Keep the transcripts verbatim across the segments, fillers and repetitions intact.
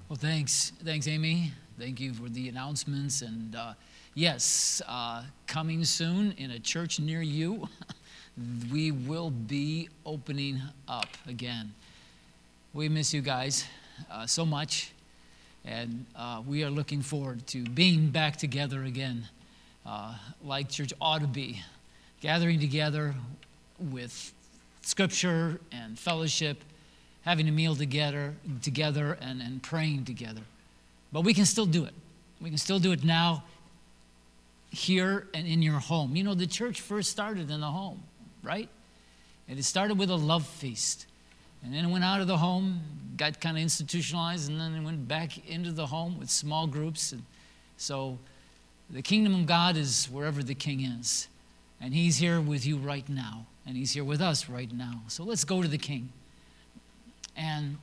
Well, thanks. Thanks, Amy. Thank you for the announcements. And uh, yes, uh, coming soon in a church near you, we will be opening up again. We miss you guys uh, so much, and uh, we are looking forward to being back together again, uh, like church ought to be, gathering together with scripture and fellowship, having a meal together, together and, and praying together. But we can still do it. We can still do it now, here and in your home. You know, the church first started in the home, right? And it started with a love feast. And then it went out of the home, got kind of institutionalized, and then it went back into the home with small groups. And so the kingdom of God is wherever the king is. And he's here with you right now. And he's here with us right now. So let's go to the king and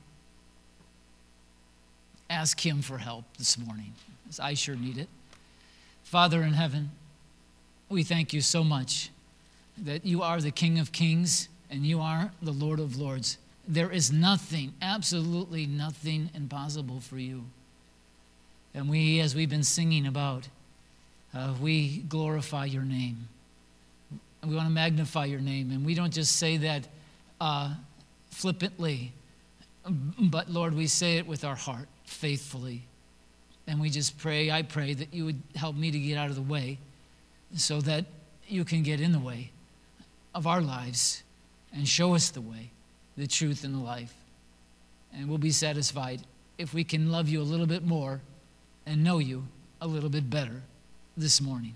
ask him for help this morning, as I sure need it. Father in heaven, we thank you so much that you are the King of Kings and you are the Lord of Lords. There is nothing, absolutely nothing impossible for you. And we, as we've been singing about, uh, we glorify your name. We want to magnify your name. And we don't just say that uh, flippantly, but Lord, we say it with our heart, faithfully. And we just pray, I pray that you would help me to get out of the way so that you can get in the way of our lives and show us the way, the truth, and the life. And we'll be satisfied if we can love you a little bit more and know you a little bit better this morning.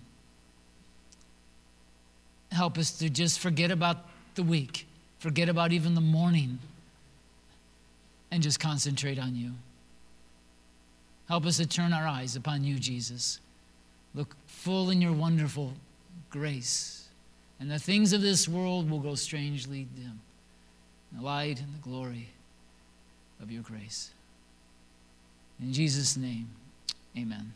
Help us to just forget about the week, forget about even the morning, and just concentrate on you. Help us to turn our eyes upon you, Jesus. Look full in your wonderful grace, and the things of this world will go strangely dim. The light and the glory of your grace. In Jesus' name, amen.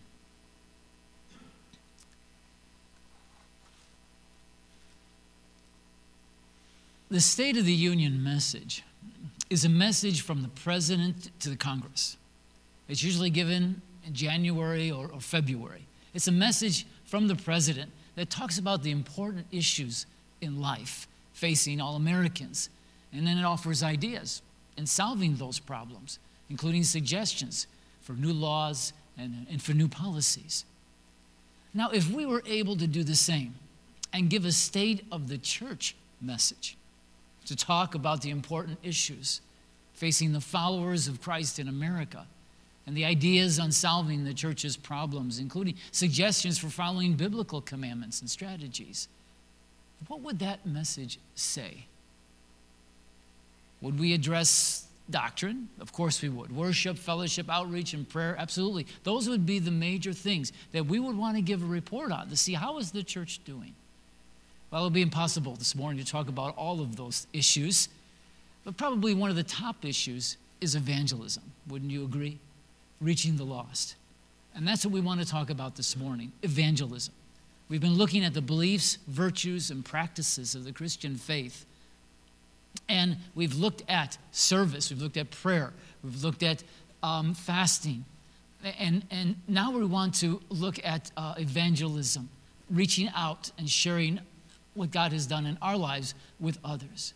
The State of the Union message is a message from the President to the Congress. It's usually given in January or, or February. It's a message from the President that talks about the important issues in life facing all Americans. And then it offers ideas in solving those problems, including suggestions for new laws and, and for new policies. Now, if we were able to do the same and give a State of the Church message to talk about the important issues facing the followers of Christ in America and the ideas on solving the church's problems, including suggestions for following biblical commandments and strategies, what would that message say? Would we address doctrine? Of course we would. Worship, fellowship, outreach, and prayer? Absolutely. Those would be the major things that we would want to give a report on to see how is the church doing. Well, it would be impossible this morning to talk about all of those issues, but probably one of the top issues is evangelism. Wouldn't you agree? Reaching the lost. And that's what we want to talk about this morning, evangelism. We've been looking at the beliefs, virtues, and practices of the Christian faith. And we've looked at service, we've looked at prayer, we've looked at um, fasting. And, and now we want to look at uh, evangelism, reaching out and sharing what God has done in our lives with others.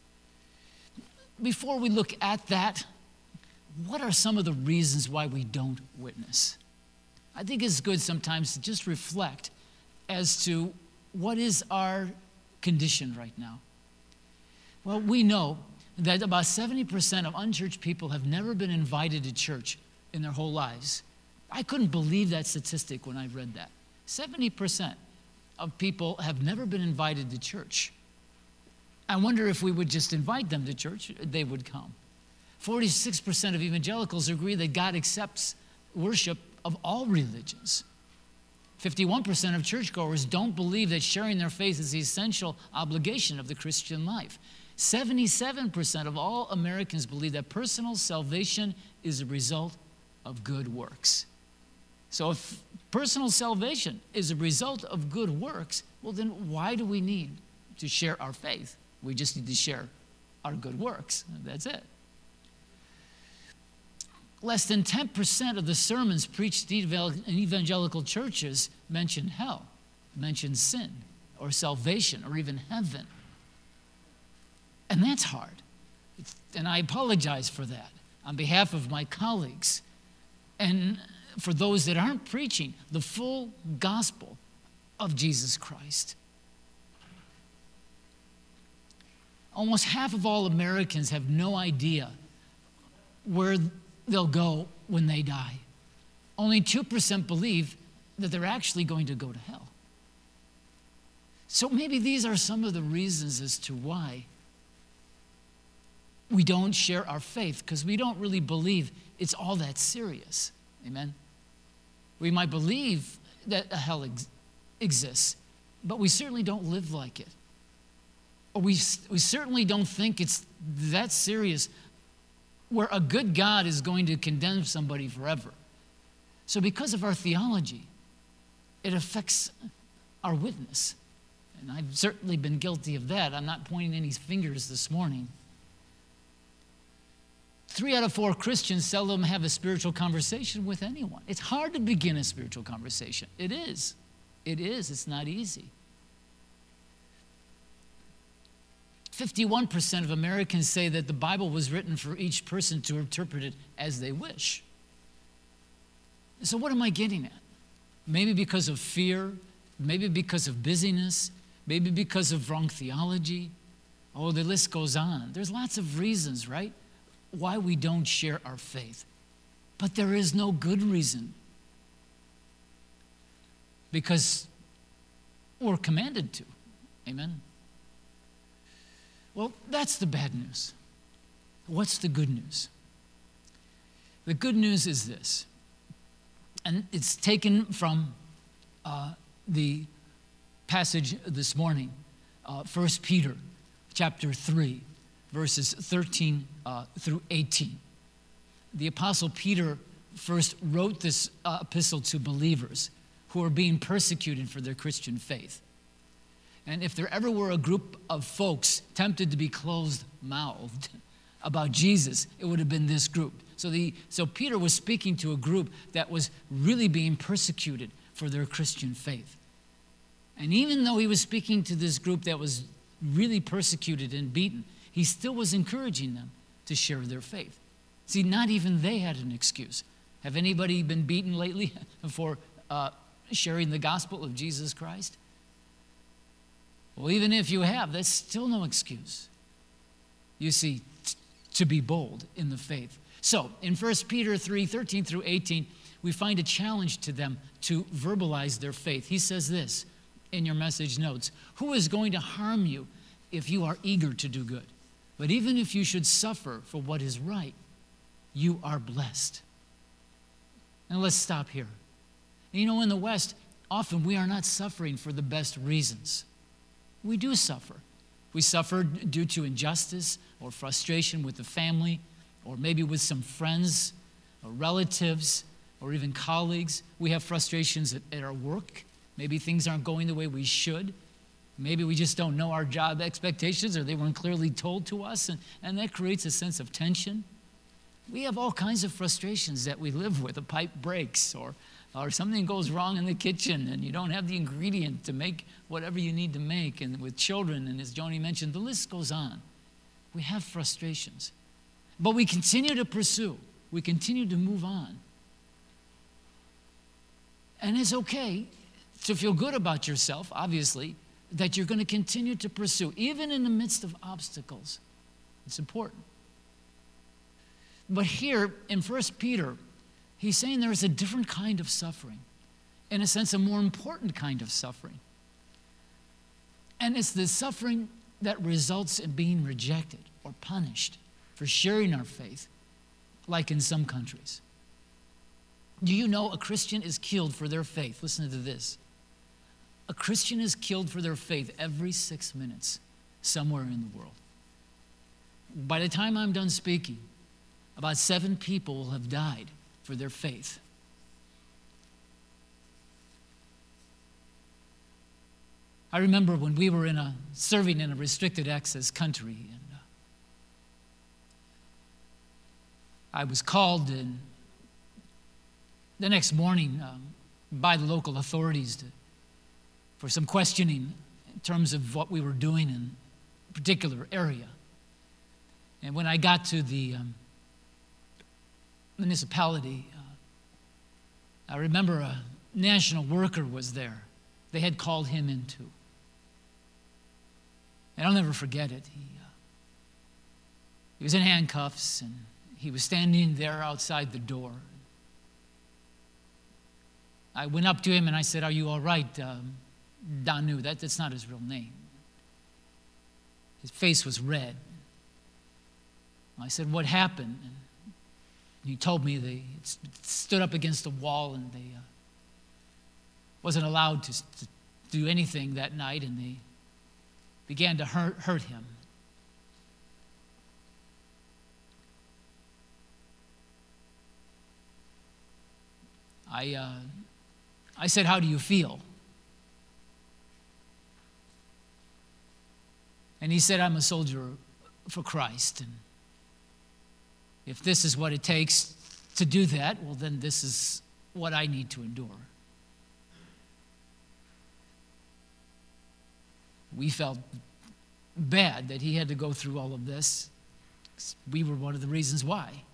Before we look at that, what are some of the reasons why we don't witness? I think it's good sometimes to just reflect as to what is our condition right now. Well, we know that about seventy percent of unchurched people have never been invited to church in their whole lives. I couldn't believe that statistic when I read that. seventy percent of people have never been invited to church. I wonder if we would just invite them to church, they would come. forty-six percent of evangelicals agree that God accepts worship of all religions. fifty-one percent of churchgoers don't believe that sharing their faith is the essential obligation of the Christian life. seventy-seven percent of all Americans believe that personal salvation is a result of good works. So if personal salvation is a result of good works, well then why do we need to share our faith? We just need to share our good works. That's it. less than ten percent of the sermons preached in evangelical churches mention hell, mention sin, or salvation, or even heaven. And that's hard. It's, and I apologize for that on behalf of my colleagues and for those that aren't preaching the full gospel of Jesus Christ. Almost half of all Americans have no idea where they'll go when they die. Only two percent believe that they're actually going to go to hell. So maybe these are some of the reasons as to why we don't share our faith, because we don't really believe it's all that serious. Amen? We might believe that a hell ex- exists, but we certainly don't live like it. Or we, we certainly don't think it's that serious where a good God is going to condemn somebody forever. So because of our theology, it affects our witness. And I've certainly been guilty of that. I'm not pointing any fingers this morning. Three out of four Christians seldom have a spiritual conversation with anyone. It's hard to begin a spiritual conversation. It is. It is. It's not easy. fifty-one percent of Americans say that the Bible was written for each person to interpret it as they wish. So what am I getting at? Maybe because of fear, maybe because of busyness, maybe because of wrong theology. Oh, the list goes on. There's lots of reasons, right, why we don't share our faith. But there is no good reason, because we're commanded to. Amen? Well, that's the bad news. What's the good news? The good news is this, and it's taken from uh, the passage this morning, uh, First Peter chapter three, verses thirteen uh, through eighteen. The Apostle Peter first wrote this uh, epistle to believers who are being persecuted for their Christian faith. And if there ever were a group of folks tempted to be closed-mouthed about Jesus, it would have been this group. So, the, so Peter was speaking to a group that was really being persecuted for their Christian faith. And even though he was speaking to this group that was really persecuted and beaten, he still was encouraging them to share their faith. See, not even they had an excuse. Have anybody been beaten lately for uh, sharing the gospel of Jesus Christ? Well, even if you have, that's still no excuse. You see, t- to be bold in the faith. So, in First Peter three, thirteen through eighteen, we find a challenge to them to verbalize their faith. He says this in your message notes: who is going to harm you if you are eager to do good? But even if you should suffer for what is right, you are blessed. And let's stop here. You know, in the West, often we are not suffering for the best reasons. We do suffer. We suffer due to injustice or frustration with the family, or maybe with some friends or relatives or even colleagues. We have frustrations at, at our work. Maybe things aren't going the way we should. Maybe we just don't know our job expectations, or they weren't clearly told to us, and, and that creates a sense of tension. We have all kinds of frustrations that we live with. A pipe breaks, or or something goes wrong in the kitchen and you don't have the ingredient to make whatever you need to make. And with children, and as Joni mentioned, the list goes on. We have frustrations. But we continue to pursue. We continue to move on. And it's okay to feel good about yourself, obviously, that you're going to continue to pursue, even in the midst of obstacles. It's important. But here in First Peter, he's saying there is a different kind of suffering. In a sense, a more important kind of suffering. And it's the suffering that results in being rejected or punished for sharing our faith, like in some countries. Do you know a Christian is killed for their faith? Listen to this. A Christian is killed for their faith every six minutes somewhere in the world. By the time I'm done speaking, about seven people will have died for their faith. I remember when we were in a serving in a restricted access country, and uh, I was called, and the next morning um, by the local authorities to, for some questioning in terms of what we were doing in a particular area. And when I got to the um, municipality, uh, I remember a national worker was there. They had called him in too. And I'll never forget it. He, uh, he was in handcuffs, and he was standing there outside the door. I went up to him and I said, "Are you all right?" Um, Danu, that, that's not his real name. His face was red. I said, "What happened?" And he told me they stood up against the wall and they uh, wasn't allowed to, to do anything that night, and they began to hurt, hurt him. I, uh, I said, "How do you feel?" And he said, "I'm a soldier for Christ, and if this is what it takes to do that, well, then this is what I need to endure." We felt bad that he had to go through all of this. We were one of the reasons why.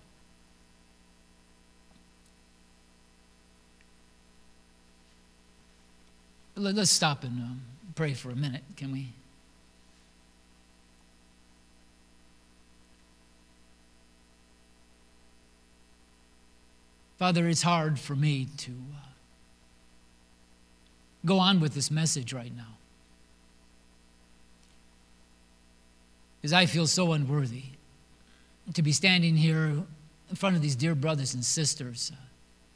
Let's stop and um, pray for a minute, can we? Father, it's hard for me to uh, go on with this message right now, because I feel so unworthy to be standing here in front of these dear brothers and sisters uh,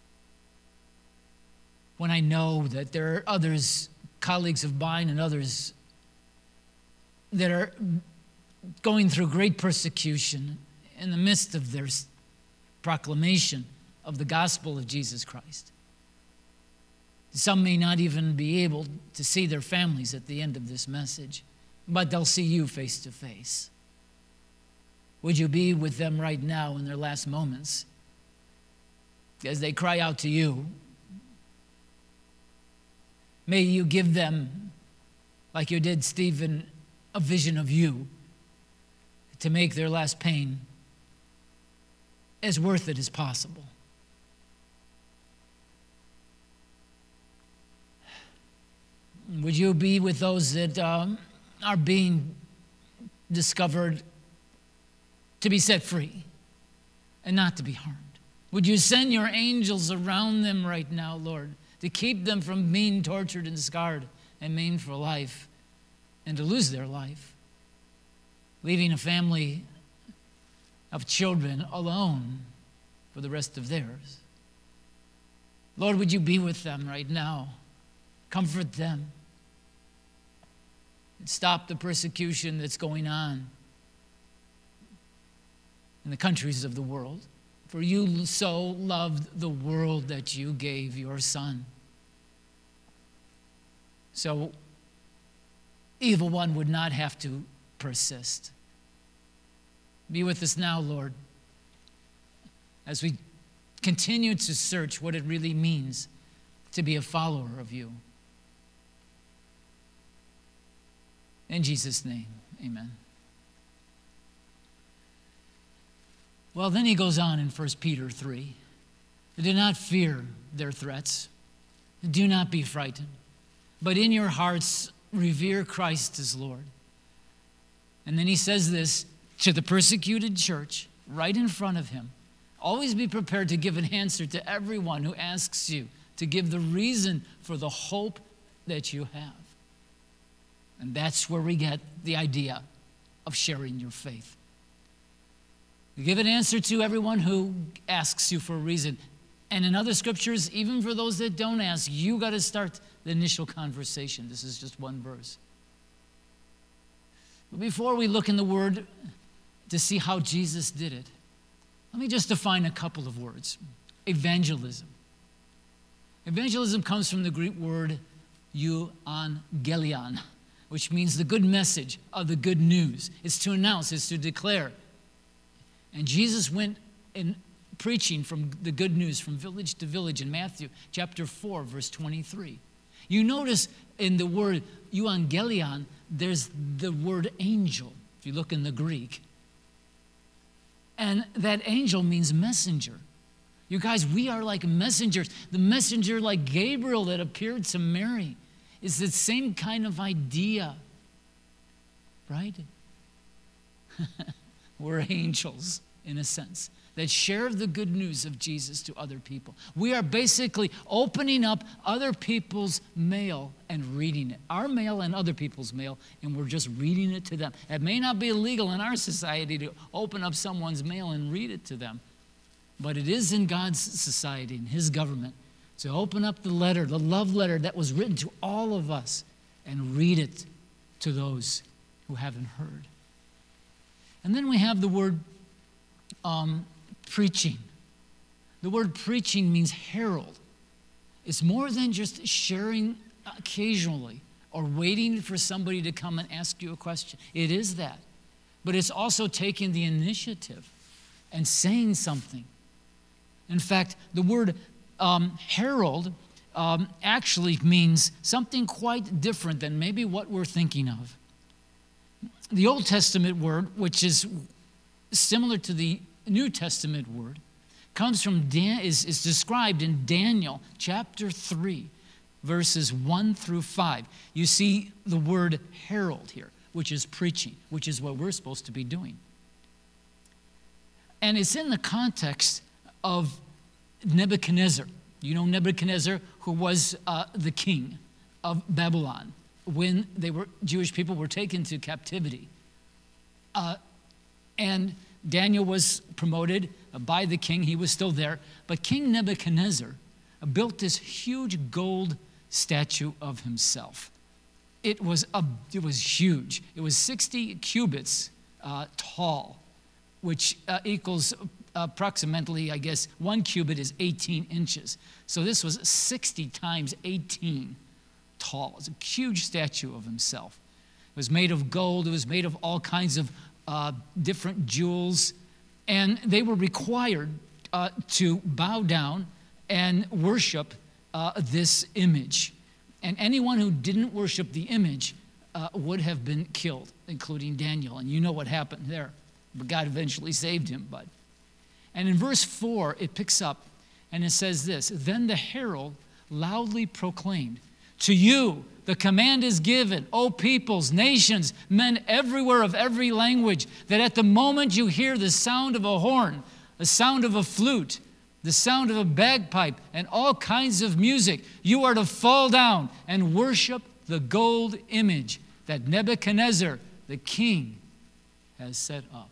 when I know that there are others, colleagues of mine and others, that are going through great persecution in the midst of their proclamation of the gospel of Jesus Christ. Some may not even be able to see their families at the end of this message, but they'll see you face to face. Would you be with them right now in their last moments as they cry out to you? May you give them, like you did Stephen, a vision of you to make their last pain as worth it as possible. Would you be with those that um, are being discovered to be set free and not to be harmed? Would you send your angels around them right now, Lord, to keep them from being tortured and scarred and maimed for life and to lose their life, leaving a family of children alone for the rest of theirs? Lord, would you be with them right now? Comfort them. And stop the persecution that's going on in the countries of the world. For you so loved the world that you gave your Son. So evil one would not have to persist. Be with us now, Lord, as we continue to search what it really means to be a follower of you. In Jesus' name, amen. Well, then he goes on in First Peter three. Do not fear their threats. Do not be frightened. But in your hearts, revere Christ as Lord. And then he says this to the persecuted church right in front of him. Always be prepared to give an answer to everyone who asks you, to give the reason for the hope that you have. And that's where we get the idea of sharing your faith. You give an answer to everyone who asks you for a reason. And in other scriptures, even for those that don't ask, you got to start the initial conversation. This is just one verse. But before we look in the Word to see how Jesus did it, let me just define a couple of words. Evangelism. Evangelism comes from the Greek word euangelion, which means the good message of the good news. It's to announce, it's to declare. And Jesus went and preaching from the good news from village to village in Matthew chapter four, verse twenty-three. You notice in the word euangelion, there's the word angel, if you look in the Greek. And that angel means messenger. You guys, we are like messengers. The messenger like Gabriel that appeared to Mary is the same kind of idea, right? We're angels, in a sense, that share the good news of Jesus to other people. We are basically opening up other people's mail and reading it. Our mail and other people's mail, and we're just reading it to them. It may not be illegal in our society to open up someone's mail and read it to them, but it is in God's society, in his government, to open up the letter, the love letter that was written to all of us, and read it to those who haven't heard. And then we have the word um, preaching. The word preaching means herald. It's more than just sharing occasionally or waiting for somebody to come and ask you a question. It is that. But it's also taking the initiative and saying something. In fact, the word um, herald um, actually means something quite different than maybe what we're thinking of. The Old Testament word, which is similar to the New Testament word, comes from Dan, is, is described in Daniel chapter three, verses one through five. You see the word herald here, which is preaching, which is what we're supposed to be doing. And it's in the context of Nebuchadnezzar. You know Nebuchadnezzar, who was uh, the king of Babylon when they were Jewish people were taken to captivity. Uh, and Daniel was promoted by the king. He was still there. But King Nebuchadnezzar built this huge gold statue of himself. It was, a, it was huge. It was sixty cubits uh, tall, which uh, equals approximately, I guess, one cubit is eighteen inches. So this was sixty times eighteen tall. It's a huge statue of himself. It was made of gold. It was made of all kinds of uh, different jewels. And they were required uh, to bow down and worship uh, this image. And anyone who didn't worship the image uh, would have been killed, including Daniel. And you know what happened there. But God eventually saved him. But And in verse four, it picks up and it says this: Then the herald loudly proclaimed, "To you the command is given, O peoples, nations, men everywhere of every language, that at the moment you hear the sound of a horn, the sound of a flute, the sound of a bagpipe, and all kinds of music, you are to fall down and worship the gold image that Nebuchadnezzar, the king, has set up.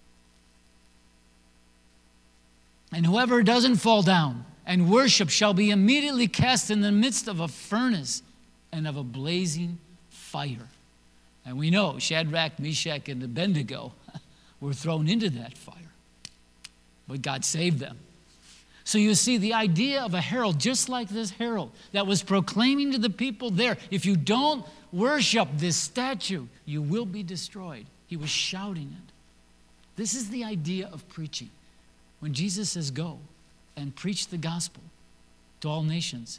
And whoever doesn't fall down and worship shall be immediately cast in the midst of a furnace and of a blazing fire." And we know Shadrach, Meshach, and Abednego were thrown into that fire. But God saved them. So you see the idea of a herald, just like this herald, that was proclaiming to the people there, if you don't worship this statue, you will be destroyed. He was shouting it. This is the idea of preaching. When Jesus says, "Go and preach the gospel to all nations,"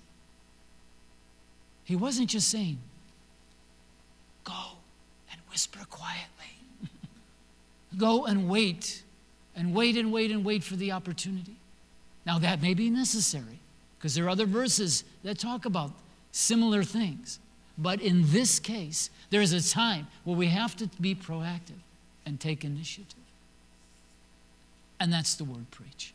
he wasn't just saying, "Go and whisper quietly." Go and wait, and wait and wait and wait for the opportunity. Now that may be necessary, because there are other verses that talk about similar things. But in this case, there is a time where we have to be proactive and take initiative. And that's the word preach.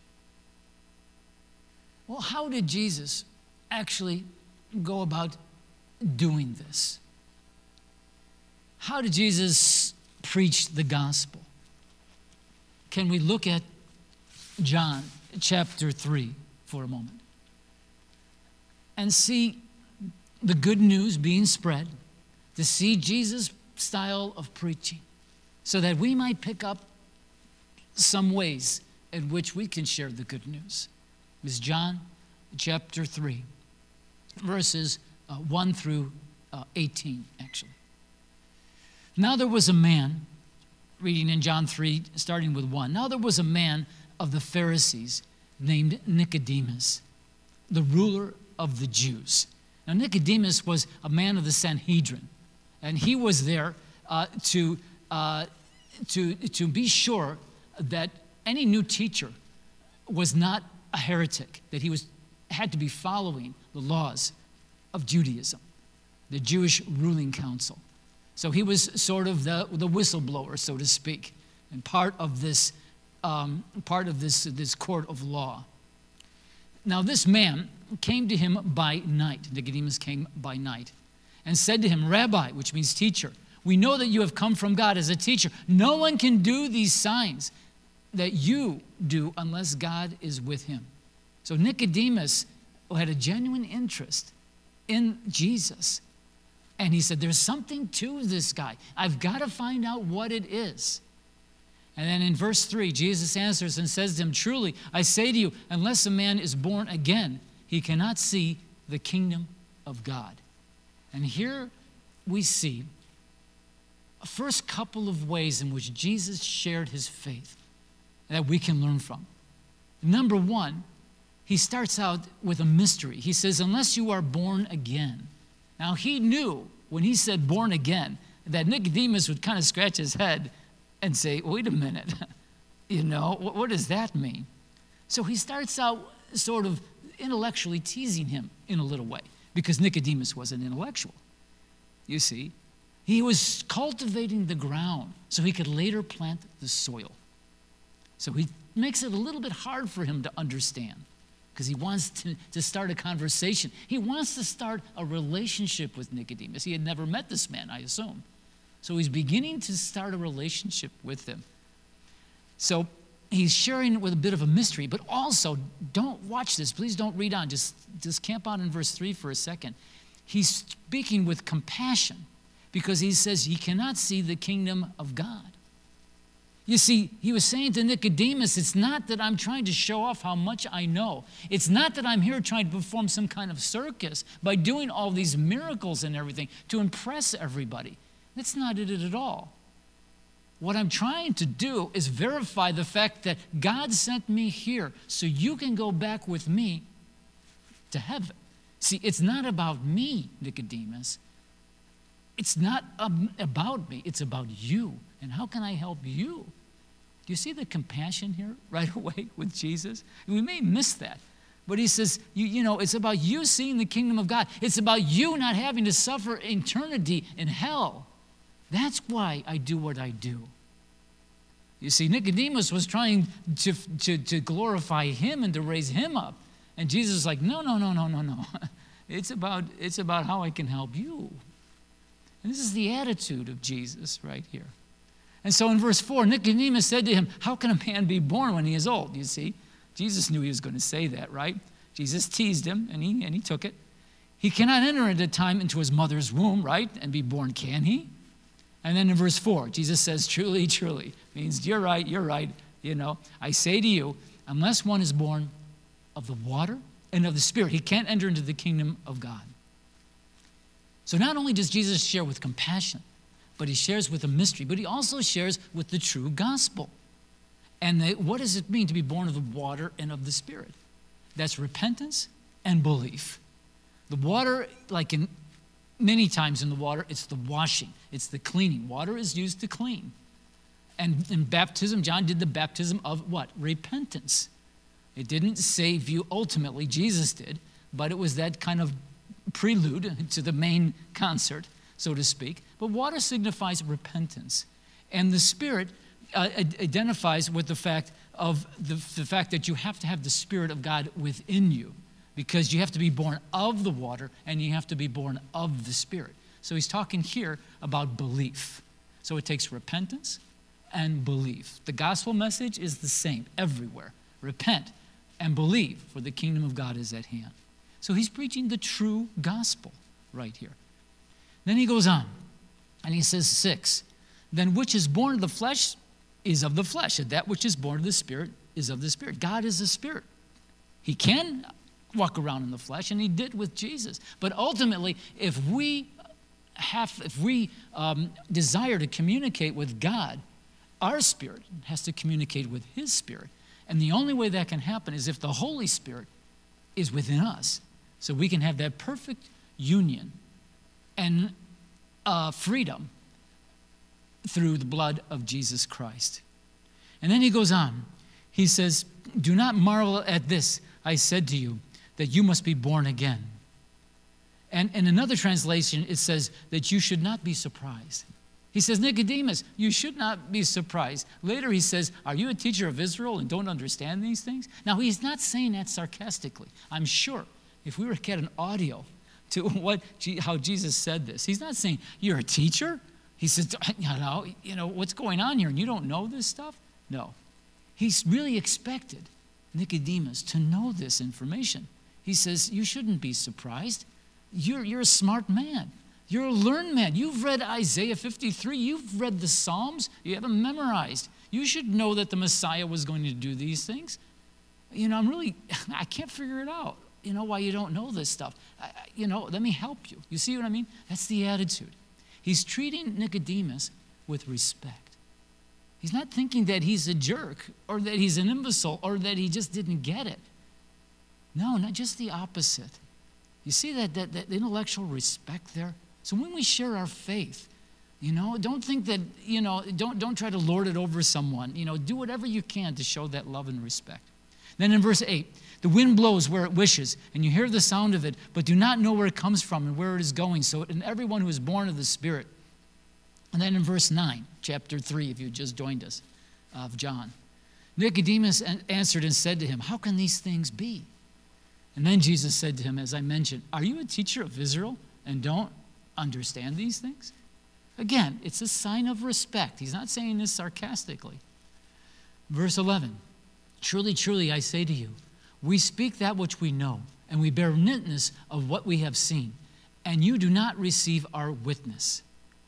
Well, how did Jesus actually go about doing this? How did Jesus preach the gospel? Can we look at John chapter three for a moment and see the good news being spread, to see Jesus' style of preaching, so that we might pick up some ways in which we can share the good news? It's John chapter three, verses uh, one through uh, eighteen, actually. Now there was a man, reading in John three, starting with one. Now there was a man of the Pharisees named Nicodemus, the ruler of the Jews. Now, Nicodemus was a man of the Sanhedrin, and he was there uh, to, uh, to, to be sure that any new teacher was not a heretic, that he was, had to be following the laws of Judaism, the Jewish ruling council. So he was sort of the, the whistleblower, so to speak, and part of this, um, part of this, this court of law. Now this man came to him by night. Nicodemus came by night and said to him, Rabbi, which means teacher, we know that you have come from God as a teacher. No one can do these signs that you do unless God is with him. So Nicodemus had a genuine interest in Jesus. And he said, there's something to this guy. I've got to find out what it is. And then in verse three, Jesus answers and says to him, truly, I say to you, unless a man is born again, he cannot see the kingdom of God. And here we see a first couple of ways in which Jesus shared his faith that we can learn from. Number one, he starts out with a mystery. He says, unless you are born again. Now, he knew when he said born again that Nicodemus would kind of scratch his head and say, wait a minute, you know, what, what does that mean? So he starts out sort of intellectually teasing him in a little way, because Nicodemus was an intellectual, you see. He was cultivating the ground so he could later plant the soil. So he makes it a little bit hard for him to understand, because he wants to, to start a conversation. He wants to start a relationship with Nicodemus. He had never met this man, I assume. So he's beginning to start a relationship with him. So he's sharing it with a bit of a mystery, but also, don't watch this. Please don't read on. Just, just camp out in verse three for a second. He's speaking with compassion because he says he cannot see the kingdom of God. You see, he was saying to Nicodemus, it's not that I'm trying to show off how much I know. It's not that I'm here trying to perform some kind of circus by doing all these miracles and everything to impress everybody. That's not it at all. What I'm trying to do is verify the fact that God sent me here so you can go back with me to heaven. See, it's not about me, Nicodemus. It's not um, about me. It's about you. And how can I help you? Do you see the compassion here right away with Jesus? We may miss that. But he says, you, you know, it's about you seeing the kingdom of God. It's about you not having to suffer eternity in hell. That's why I do what I do. You see, Nicodemus was trying to, to, to glorify him and to raise him up. And Jesus is like, no, no, no, no, no, no. It's about, it's about how I can help you. And this is the attitude of Jesus right here. And so in verse four, Nicodemus said to him, how can a man be born when he is old? You see, Jesus knew he was going to say that, right? Jesus teased him, and he, and he took it. He cannot enter at a time into his mother's womb, right, and be born, can he? And then in verse four, Jesus says, truly, truly, means you're right, you're right. You know, I say to you, unless one is born of the water and of the Spirit, he can't enter into the kingdom of God. So not only does Jesus share with compassion, but he shares with a mystery, but he also shares with the true gospel. And the, what does it mean to be born of the water and of the Spirit? That's repentance and belief. The water, like in many times in the water, it's the washing, it's the cleaning. Water is used to clean. And in baptism, John did the baptism of what? Repentance. It didn't save you ultimately, Jesus did, but it was that kind of prelude to the main concert, so to speak. But water signifies repentance. And the Spirit uh, identifies with the fact of the, the fact that you have to have the Spirit of God within you, because you have to be born of the water and you have to be born of the Spirit. So he's talking here about belief. So it takes repentance and belief. The gospel message is the same everywhere. Repent and believe, for the kingdom of God is at hand. So he's preaching the true gospel right here. Then he goes on, and he says six, then which is born of the flesh is of the flesh, and that which is born of the Spirit is of the Spirit. God is a spirit. He can walk around in the flesh, and he did with Jesus. But ultimately, if we have, if we um, desire to communicate with God, our spirit has to communicate with his Spirit. And the only way that can happen is if the Holy Spirit is within us, so we can have that perfect union and uh, freedom through the blood of Jesus Christ. And then he goes on. He says, do not marvel at this, I said to you, that you must be born again. And in another translation, it says that you should not be surprised. He says, Nicodemus, you should not be surprised. Later he says, are you a teacher of Israel and don't understand these things? Now, he's not saying that sarcastically. I'm sure if we were to get an audio to what how Jesus said this, he's not saying, you're a teacher? He says, you know, you know, what's going on here and you don't know this stuff? No. He's really expected Nicodemus to know this information. He says, you shouldn't be surprised. You're, you're a smart man. You're a learned man. You've read Isaiah fifty-three. You've read the Psalms. You have them memorized. You should know that the Messiah was going to do these things. You know, I'm really, I can't figure it out. You know, why you don't know this stuff. I, you know, let me help you. You see what I mean? That's the attitude. He's treating Nicodemus with respect. He's not thinking that he's a jerk or that he's an imbecile or that he just didn't get it. No, not just the opposite. You see that, that, that intellectual respect there? So when we share our faith, you know, don't think that, you know, don't, don't try to lord it over someone. You know, do whatever you can to show that love and respect. Then in verse eight, the wind blows where it wishes, and you hear the sound of it, but do not know where it comes from and where it is going. So, and everyone who is born of the Spirit. And then in verse nine, chapter three, if you just joined us, of John, Nicodemus answered and said to him, how can these things be? And then Jesus said to him, as I mentioned, are you a teacher of Israel and don't understand these things? Again, it's a sign of respect. He's not saying this sarcastically. Verse eleven, truly, truly, I say to you, we speak that which we know, and we bear witness of what we have seen, and you do not receive our witness.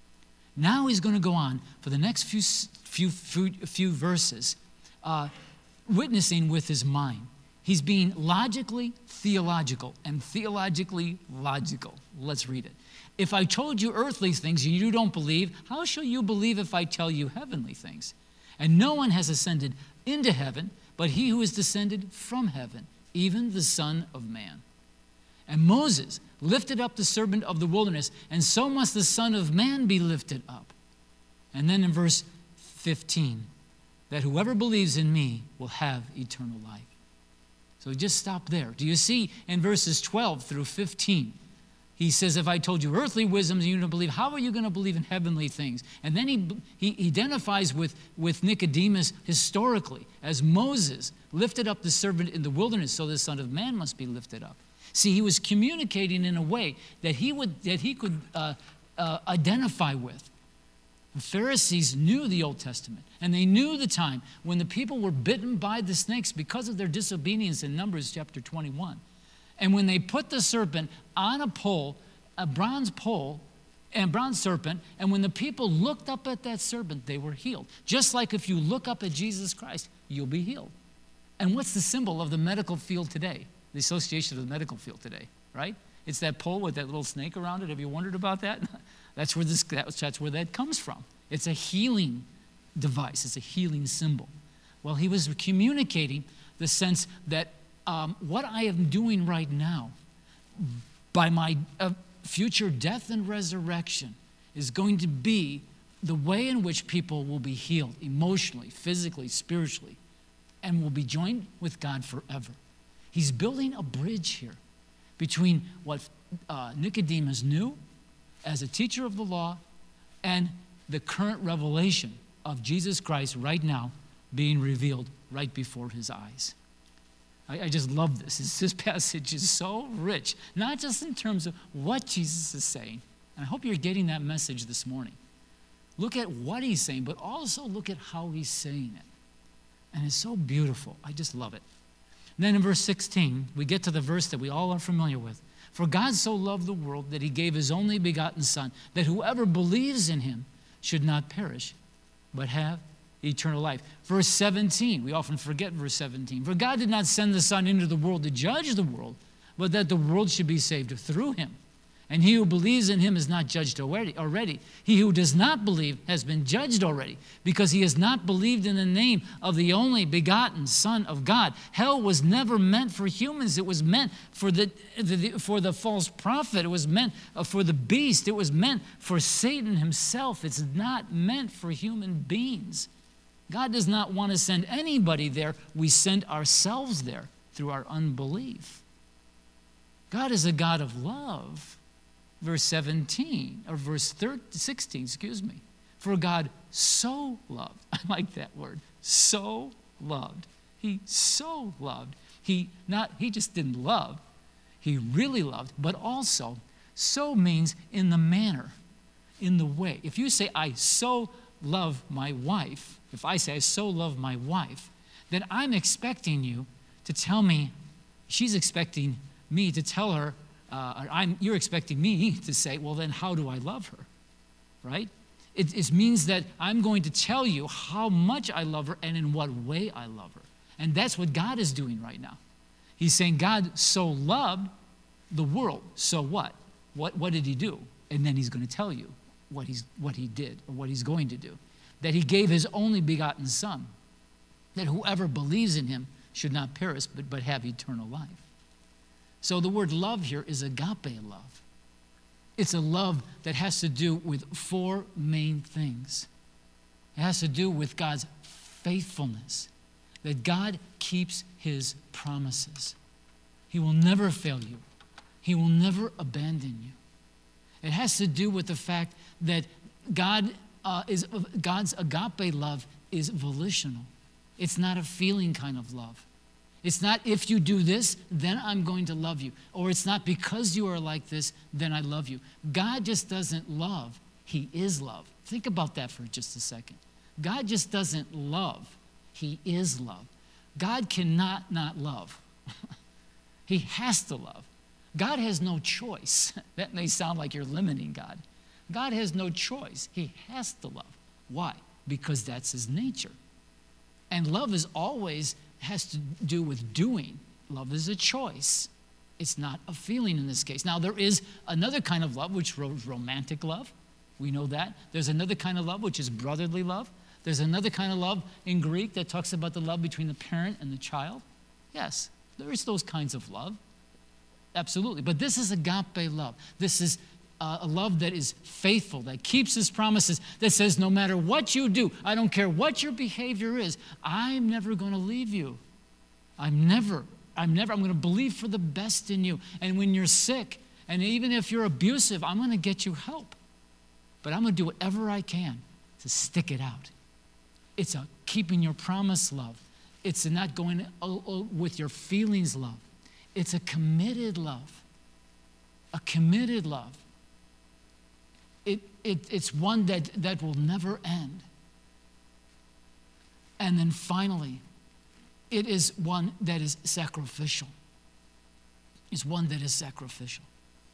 Now he's going to go on for the next few, few, few, few verses, uh, witnessing with his mind. He's being logically theological and theologically logical. Let's read it. If I told you earthly things and you don't believe, how shall you believe if I tell you heavenly things? And no one has ascended into heaven, but he who is descended from heaven, even the Son of Man. And Moses lifted up the serpent of the wilderness, and so must the Son of Man be lifted up. And then in verse fifteen, that whoever believes in me will have eternal life. So just stop there. Do you see in verses twelve through fifteen, he says, if I told you earthly wisdoms and you don't believe, how are you going to believe in heavenly things? And then he, he identifies with, with Nicodemus historically as Moses lifted up the serpent in the wilderness, so the Son of Man must be lifted up. See, he was communicating in a way that he, would, that he could uh, uh, identify with. The Pharisees knew the Old Testament, and they knew the time when the people were bitten by the snakes because of their disobedience in Numbers chapter twenty-one. And when they put the serpent on a pole, a bronze pole, and bronze serpent, and when the people looked up at that serpent, they were healed. Just like if you look up at Jesus Christ, you'll be healed. And what's the symbol of the medical field today? The association of the medical field today, right? It's that pole with that little snake around it. Have you wondered about that? That's where this, that's where that comes from. It's a healing device. It's a healing symbol. Well, he was communicating the sense that um, what I am doing right now by my uh, future death and resurrection is going to be the way in which people will be healed emotionally, physically, spiritually, and will be joined with God forever. He's building a bridge here between what uh, Nicodemus knew as a teacher of the law and the current revelation of Jesus Christ right now being revealed right before his eyes. I, I just love this. It's, this passage is so rich, not just in terms of what Jesus is saying. And I hope you're getting that message this morning. Look at what he's saying, but also look at how he's saying it. And it's so beautiful. I just love it. And then in verse sixteen, we get to the verse that we all are familiar with. For God so loved the world that he gave his only begotten Son, that whoever believes in him should not perish, but have eternal life. Verse seventeen, we often forget verse seventeen. For God did not send the Son into the world to judge the world, but that the world should be saved through him. And he who believes in him is not judged already. already. He who does not believe has been judged already, because he has not believed in the name of the only begotten Son of God. Hell was never meant for humans. It was meant for the, the for the false prophet. It was meant for the beast. It was meant for Satan himself. It's not meant for human beings. God does not want to send anybody there. We send ourselves there through our unbelief. God is a God of love. Verse seventeen, or verse thirteen, sixteen, excuse me. For God so loved, I like that word, so loved. He so loved. He not, he just didn't love, he really loved, but also, so means in the manner, in the way. If you say, I so love my wife, if I say I so love my wife, then I'm expecting you to tell me, she's expecting me to tell her, Uh, I'm, you're expecting me to say, well, then how do I love her, right? It, it means that I'm going to tell you how much I love her and in what way I love her. And that's what God is doing right now. He's saying God so loved the world. So what? What, what did he do? And then he's going to tell you what, he's, what he did or what he's going to do. That he gave his only begotten Son, that whoever believes in him should not perish but, but have eternal life. So the word love here is agape love. It's a love that has to do with four main things. It has to do with God's faithfulness, that God keeps his promises. He will never fail you. He will never abandon you. It has to do with the fact that God uh, is God's agape love is volitional. It's not a feeling kind of love. It's not if you do this, then I'm going to love you. Or it's not because you are like this, then I love you. God just doesn't love. He is love. Think about that for just a second. God just doesn't love. He is love. God cannot not love. He has to love. God has no choice. That may sound like you're limiting God. God has no choice. He has to love. Why? Because that's his nature. And love is always has to do with doing. Love is a choice. It's not a feeling in this case. Now, there is another kind of love, which is romantic love. We know that. There's another kind of love, which is brotherly love. There's another kind of love in Greek that talks about the love between the parent and the child. Yes, there is those kinds of love. Absolutely. But this is agape love. This is uh, a love that is faithful, that keeps his promises, that says no matter what you do, I don't care what your behavior is, I'm never going to leave you. I'm never, I'm never, I'm going to believe for the best in you. And when you're sick, and even if you're abusive, I'm going to get you help. But I'm going to do whatever I can to stick it out. It's a keeping your promise love. It's a not going oh, oh, with your feelings love. It's a committed love. A committed love. It, it, it's one that, that will never end. And then finally, it is one that is sacrificial. It's one that is sacrificial.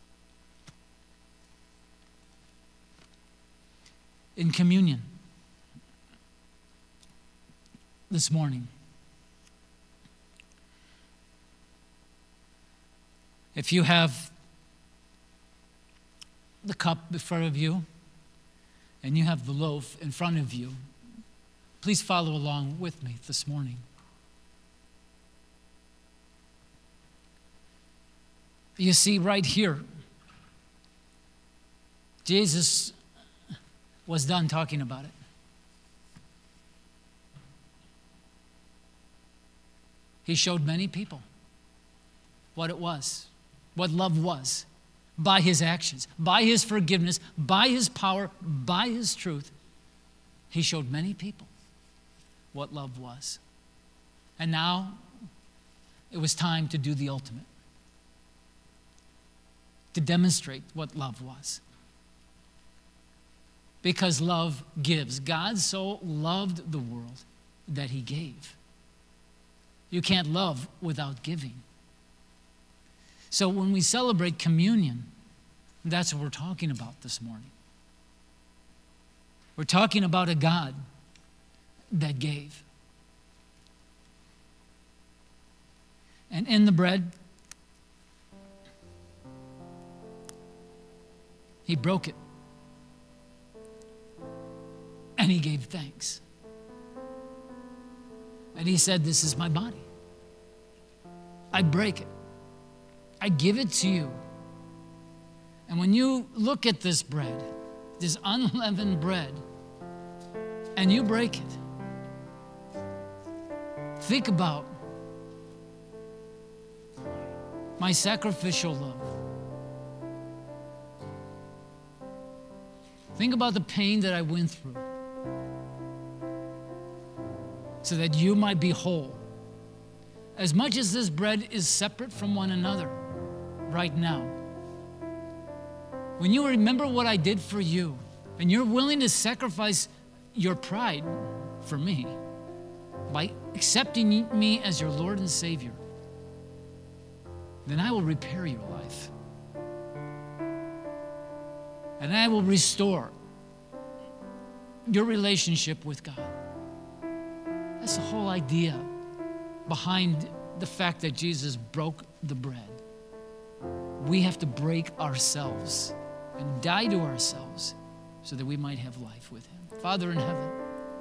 In communion this morning, if you have the cup in front of you and you have the loaf in front of you, please follow along with me this morning. You see, right here, Jesus was done talking about it. He showed many people what it was, what love was, by his actions, by his forgiveness, by his power, by his truth. He showed many people what love was. And now it was time to do the ultimate, to demonstrate what love was. Because love gives. God so loved the world that he gave. You can't love without giving. So when we celebrate communion, that's what we're talking about this morning. We're talking about a God that gave. And in the bread, He broke it. And he gave thanks. And he said, this is my body. I break it. I give it to you. And when you look at this bread, this unleavened bread, and you break it, think about my sacrificial love. Think about the pain that I went through so that you might be whole. As much as this bread is separate from one another right now, when you remember what I did for you and you're willing to sacrifice your pride for me by accepting me as your Lord and Savior, then I will repair your life. And I will restore your relationship with God. That's the whole idea behind the fact that Jesus broke the bread. We have to break ourselves and die to ourselves so that we might have life with him. Father in heaven,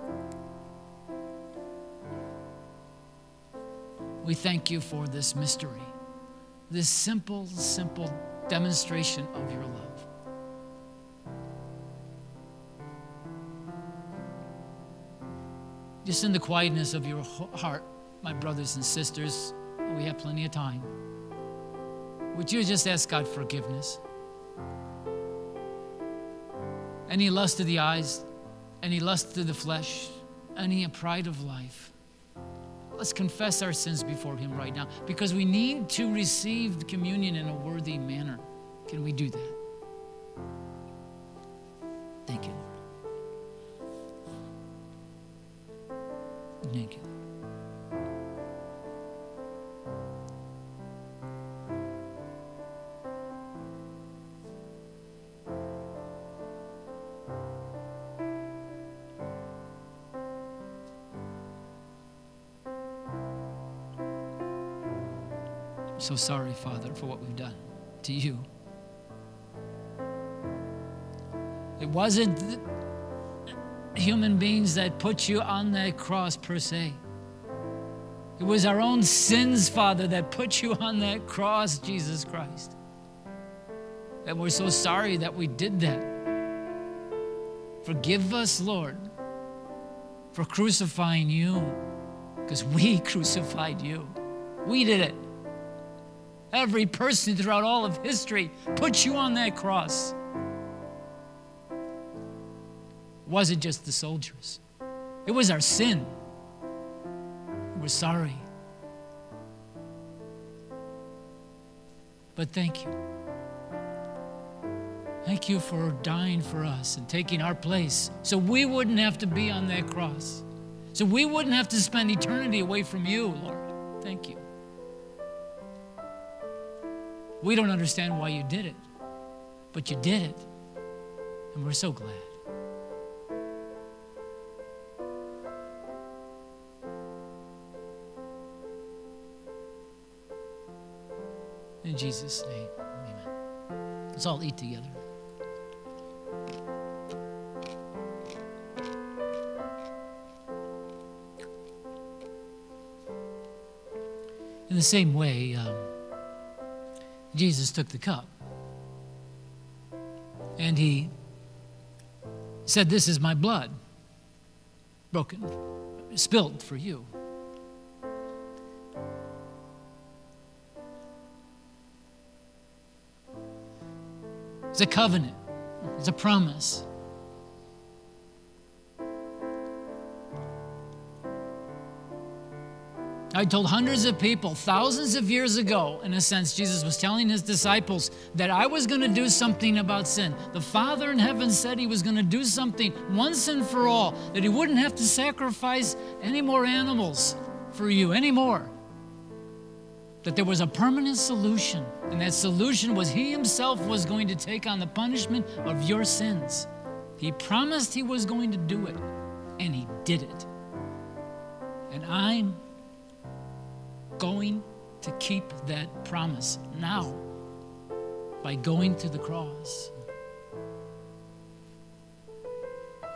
we thank you for this mystery, this simple, simple demonstration of your love. Just in the quietness of your heart, my brothers and sisters, we have plenty of time. Would you just ask God forgiveness? Any lust of the eyes, any lust of the flesh, any pride of life. Let's confess our sins before him right now, because we need to receive communion in a worthy manner. Can we do that? Thank you, Lord. Thank you. I'm so sorry, Father, for what we've done to you. It wasn't human beings that put you on that cross per se. It was our own sins, Father, that put you on that cross, Jesus Christ. And we're so sorry that we did that. Forgive us, Lord, for crucifying you, because we crucified you. We did it. Every person throughout all of history put you on that cross. It wasn't just the soldiers. It was our sin. We're sorry. But thank you. Thank you for dying for us and taking our place so we wouldn't have to be on that cross. So we wouldn't have to spend eternity away from you, Lord. Thank you. We don't understand why you did it, but you did it, and we're so glad. In Jesus' name, amen. Let's all eat together. In the same way, um, Jesus took the cup and he said, this is my blood, broken, spilled for you. It's a covenant. It's a promise. I told hundreds of people thousands of years ago, in a sense, Jesus was telling his disciples that I was going to do something about sin. The Father in heaven said he was going to do something once and for all, that he wouldn't have to sacrifice any more animals for you anymore. That there was a permanent solution, and that solution was he himself was going to take on the punishment of your sins. He promised he was going to do it, and he did it. And I'm going to keep that promise now by going to the cross.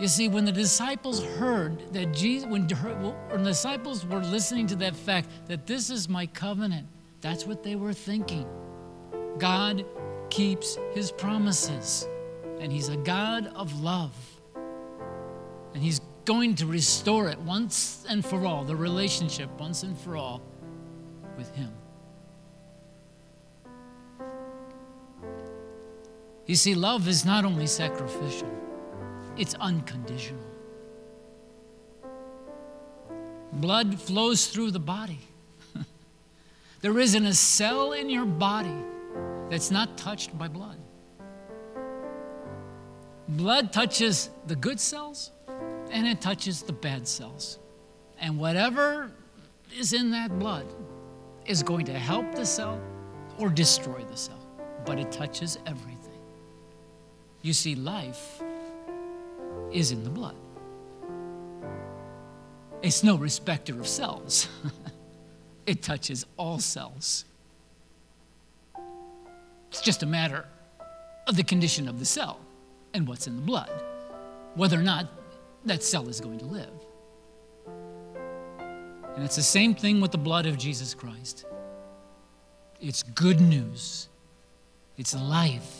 You see, when the disciples heard that Jesus, when, when the disciples were listening to that fact that this is my covenant, that's what they were thinking. God keeps his promises, and he's a God of love. And he's going to restore it once and for all, the relationship once and for all with him. You see, love is not only sacrificial, it's unconditional. Blood flows through the body. There isn't a cell in your body that's not touched by blood. Blood touches the good cells and it touches the bad cells. And whatever is in that blood is going to help the cell or destroy the cell, but it touches everything. You see, life is in the blood. It's no respecter of cells. It touches all cells. It's just a matter of the condition of the cell and what's in the blood, whether or not that cell is going to live. And it's the same thing with the blood of Jesus Christ. It's good news. It's life.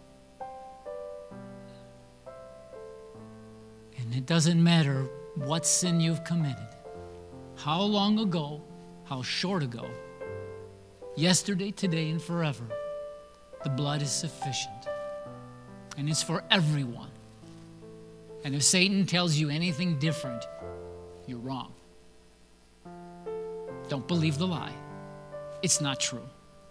And it doesn't matter what sin you've committed, how long ago, how short ago, yesterday, today, and forever, the blood is sufficient. And it's for everyone. And if Satan tells you anything different, you're wrong. Don't believe the lie. It's not true.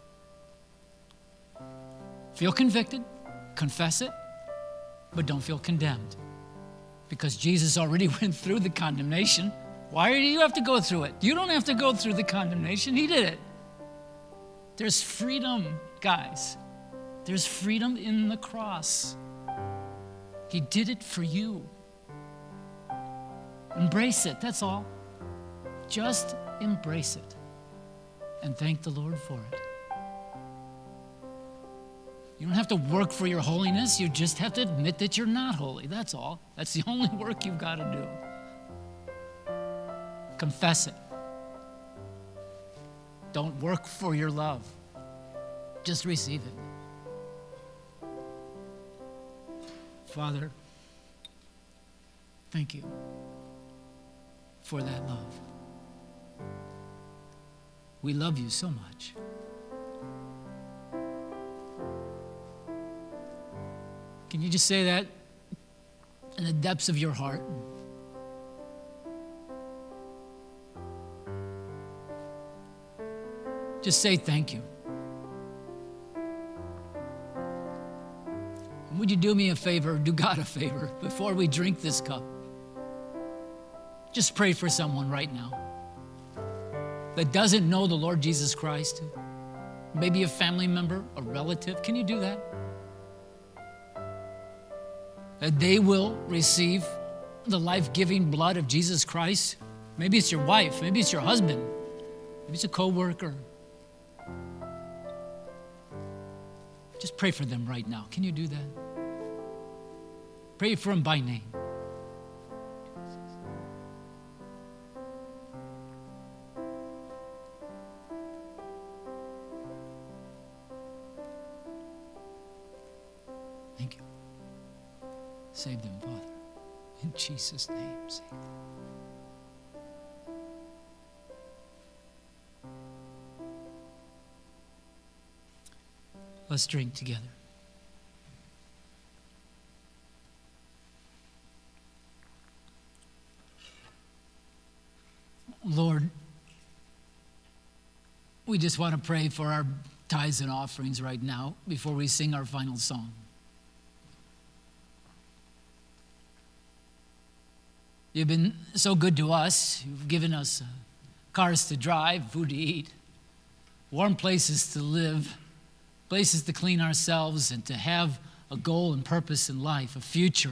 Feel convicted, confess it, but don't feel condemned. Because Jesus already went through the condemnation. Why do you have to go through it? You don't have to go through the condemnation. He did it. There's freedom, guys. There's freedom in the cross. He did it for you. Embrace it, that's all. Just embrace it. And thank the Lord for it. You don't have to work for your holiness. You just have to admit that you're not holy. That's all. That's the only work you've got to do. Confess it. Don't work for your love. Just receive it. Father, thank you for that love. We love you so much. Can you just say that in the depths of your heart? Just say thank you. And would you do me a favor, do God a favor, before we drink this cup? Just pray for someone right now that doesn't know the Lord Jesus Christ. Maybe a family member, a relative. Can you do that? That they will receive the life-giving blood of Jesus Christ. Maybe it's your wife, maybe it's your husband, maybe it's a coworker. Just pray for them right now. Can you do that? Pray for them by name. Thank you. Save them, Father. In Jesus' name, save them. Let's drink together. Lord, we just want to pray for our tithes and offerings right now before we sing our final song. You've been so good to us. You've given us uh, cars to drive, food to eat, warm places to live, places to clean ourselves, and to have a goal and purpose in life, a future.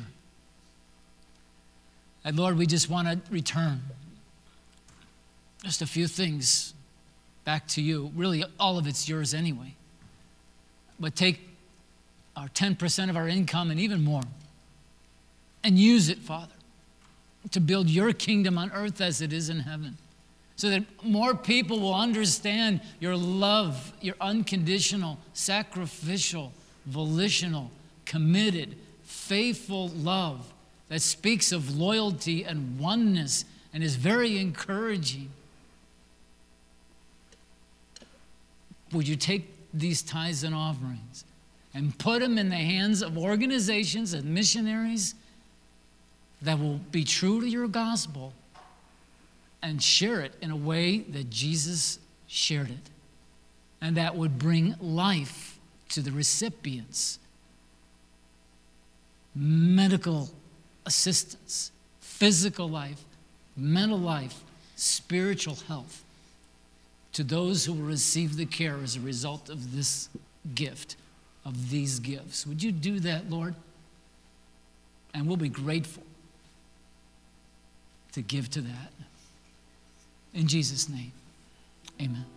And Lord, we just want to return just a few things back to you. Really, all of it's yours anyway. But take our ten percent of our income and even more and use it, Father, to build your kingdom on earth as it is in heaven, so that more people will understand your love, your unconditional, sacrificial, volitional, committed, faithful love that speaks of loyalty and oneness and is very encouraging. Would you take these tithes and offerings and put them in the hands of organizations and missionaries that will be true to your gospel and share it in a way that Jesus shared it, and that would bring life to the recipients, medical assistance, physical life, mental life, spiritual health, to those who will receive the care as a result of this gift, of these gifts. Would you do that, Lord? And we'll be grateful to give to that. In Jesus' name, amen.